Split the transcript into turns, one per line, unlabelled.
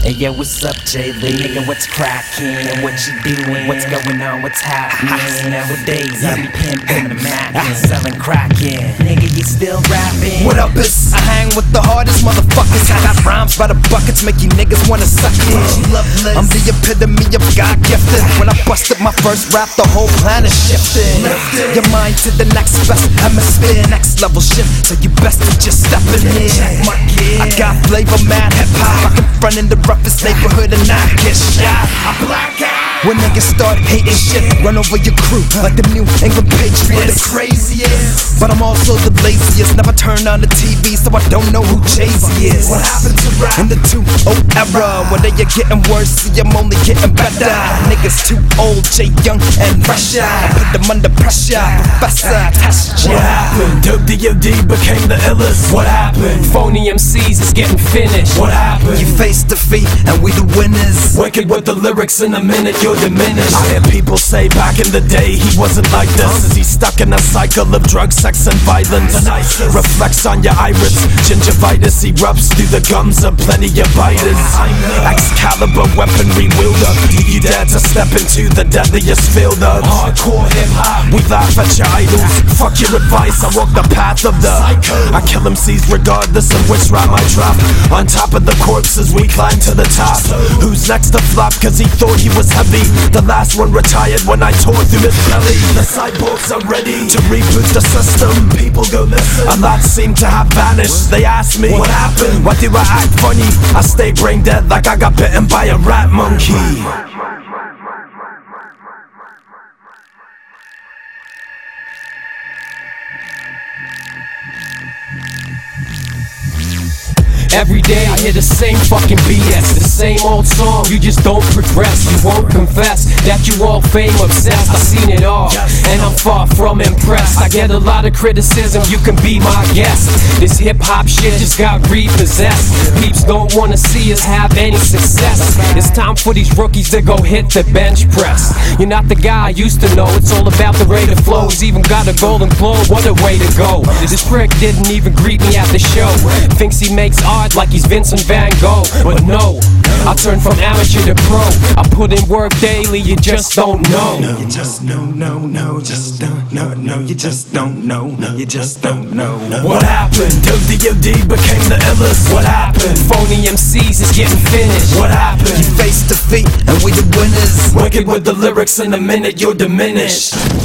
Hey yo, what's up, Jay Lee? Nigga, what's crackin'? What you doing? What's going on? What's happening? Nowadays, I be pimpin' the Mac selling crackin'. Nigga, you still rapping?
What up, is? I hang with the hardest motherfuckers. I got rhymes by the buckets, make you niggas wanna suck it. I'm the epitome of God gifted. When I busted my first rap, the whole planet shifted. Your mind to the next best hemisphere, next level shit. So you best to just step in here. I got flavor, mad hip hop. I can front in the roughest neighborhood and not get shot. I black out when niggas start hating shit. Run over your crew like the New England Patriots. The craziest, but I'm also the laziest. Never turn on the TV, so I don't know who Jay-Z is. What happened to rap in the 2-0 era? When they are getting worse, see I'm only getting better. Niggas too old, Jay Young and fresher. I put them under pressure, Professor, test ya.
What happened? Dope D.O.D. became the illest. What happened? Phony MCs is getting finished. What happened?
You face defeat and we the winners.
Wicked with the lyrics in a minute, you're diminished. I hear people say back in the day he wasn't like this. Is he stuck in a cycle of drugs, sex and violence? Reflects on your iris, gingivitis erupts through the gums of plenty of biters. Excalibur weaponry wielder, do you dare to step into the deadliest field of hardcore hip hop? We laugh at your idols, fuck your advice, I walk the path of the psycho. I kill MCs regardless of which rhyme I drop. On top of the corpses we climb to the top. Who's next to flop cause he thought he was heavy? The last one retired when I tore through his belly. The cyborgs are ready to reboot the system. People go listen, a lot seem to have vanished. They ask me, what happened? Why do I act funny? I stay brain dead like I got bitten by a rat monkey. Every day I hear the same fucking BS, the same old song, you just don't progress. You won't confess that you all fame obsessed. I've seen it all, and I'm far from impressed. I get a lot of criticism, you can be my guest. This hip-hop shit just got repossessed. Peeps don't wanna see us have any success. It's time for these rookies to go hit the bench press. You're not the guy I used to know, it's all about the rate of flow. He's even got a golden globe, what a way to go. This prick didn't even greet me at the show. Thinks he makes art like he's Vincent Van Gogh, but no, I turn from amateur to pro. I put in work daily, you just don't know.
You just no, just don't know, you just don't know, you just don't know.
What happened? Dope D.O.D. became the illest. What happened? Phony MCs is getting finished. What happened?
You face defeat and we the winners.
Wicked with the lyrics in a minute, you're diminished.